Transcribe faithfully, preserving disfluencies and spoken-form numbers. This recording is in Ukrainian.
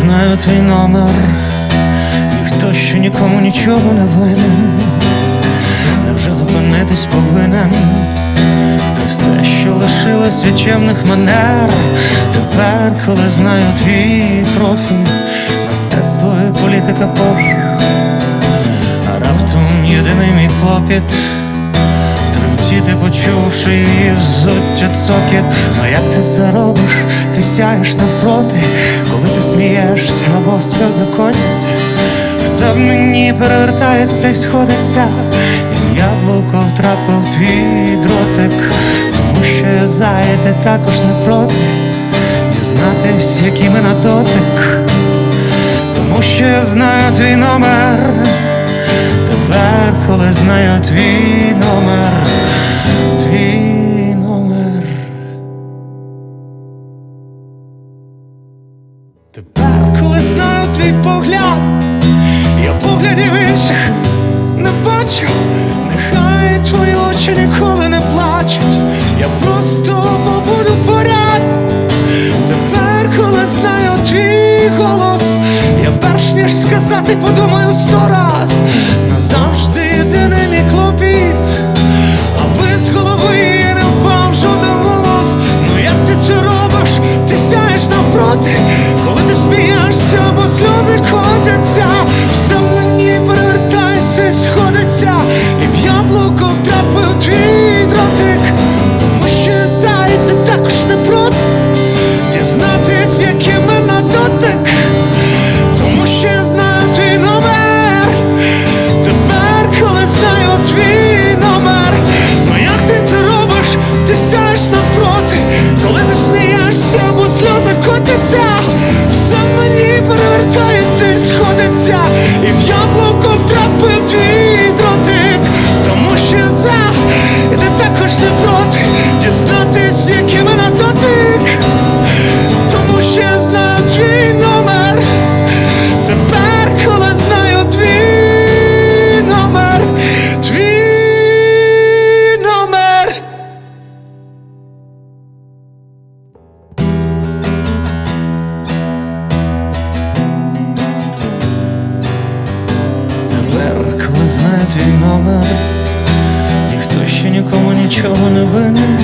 знаю твій номер, ніхто ще нікому нічого не винен. Невже зупинитись повинен? Це все, що лишилось від чемних манер. Тепер, коли знаю твій профіль, мистецтво і політика пофіг, а раптом єдиний мій клопіт тремтіти, почувши її взуття цокіт. А як ти це робиш? Ти сяєш навпроти, коли ти смієшся або сльози котяться. Все в мені перевертається і сходиться, і яблуко втрапив твій дротик. Тому що я зай, ти також не проти дізнатись, які ми на дотик. Тому що я знаю твій номер. Тепер, коли знаю твій номер, твій номер. Тепер, коли знаю твій погляд, я поглядів інших не бачу. Нехай твої очі ніколи не плачуть, я просто побуду поряд. Тепер, коли знаю твій голос, я перш ніж сказати, подумаю сто раз. Назавжди єдиний мій клопіт, аби з голови не впав жоден голос. Ну як ти це робиш? Ти сяєш навпроти, коли ти смієшся або сльози котяться. Все в мені перевертається і сходиться, і в яблуко втрапив твій дротик. Тому що я зай, ти також не проти дізнатись, які ми на дотик. Тому що я знаю твій номер. Тепер, коли знаю твій номер. Ну як ти це робиш? Ти сяєш навпроти, коли ти смієшся або сльози котяться. Все в мені перевертається і сходиться, і в яблуко втрапив твій дротик. Тому що я за, і ти також не проти дізнатись, які ми на дотик. Тому що я знаю твій номер. Тепер, коли знаю твій номер, твій номер. Тепер, коли знаю твій номер, ніхто ще нікому нічого не винен.